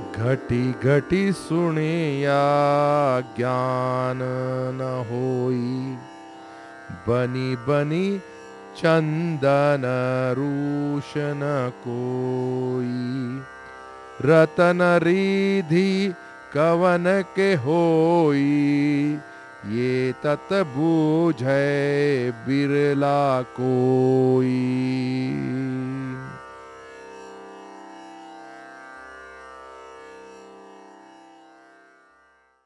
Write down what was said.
घटी घटी सुने या ज्ञान न होई, बनी बनी चंदन रूष न कोई। रतन रिधि कवन के होई, ये तत बूझै बिरला कोई।